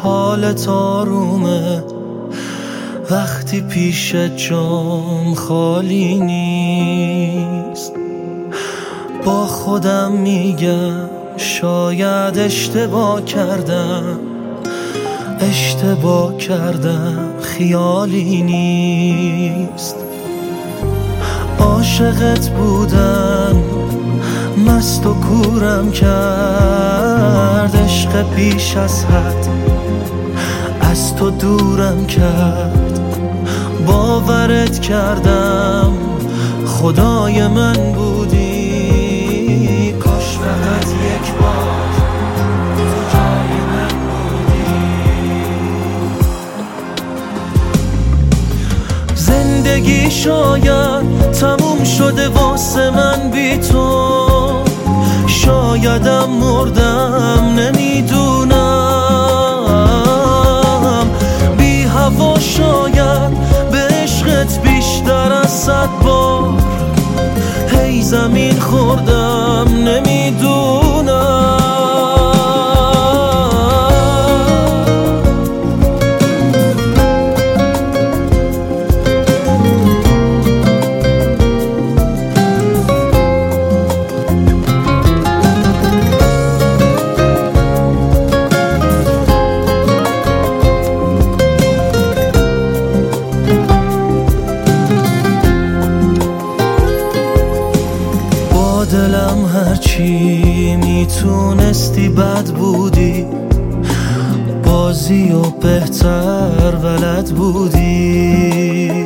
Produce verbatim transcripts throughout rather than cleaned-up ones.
حالت آرومه وقتی پیش جام خالی نیست. با خودم میگم شاید اشتباه کردم اشتباه کردم خیالی نیست. عاشقت بودن مست و کورم کرد، عشق بیش از حد از تو دورم کرد. باورت کردم خدای من بودی، کاش فقط یک بار تو جای من بودی. زندگی شاید تموم شده واسه من بی تو، شایدم مردم نمیدونم. بی هوا شاید به عشقت بیشتر از صد بار هی زمین خوردم نمیدونم. دلم هرچی میتونستی بد بودی، بازی و بهتر بلد بودی.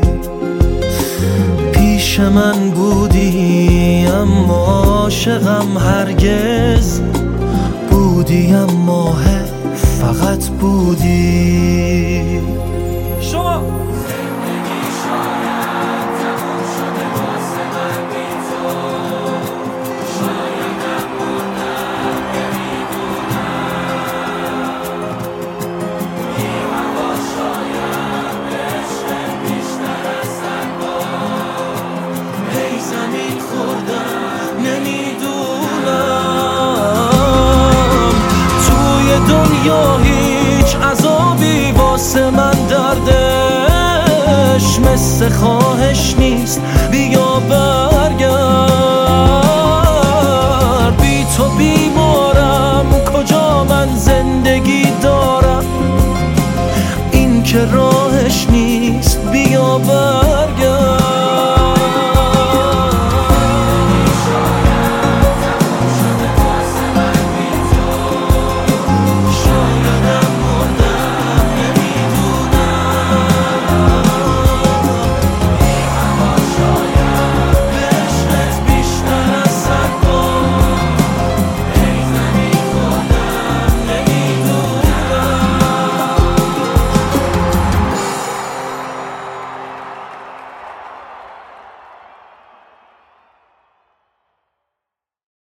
پیش من بودی اما عاشقم هرگز بودی، اما فقط بودی. شما زمین خوردم نمیدونم. توی دنیا هیچ عذابی واسه من دردش مثل خواهش نیست. بیا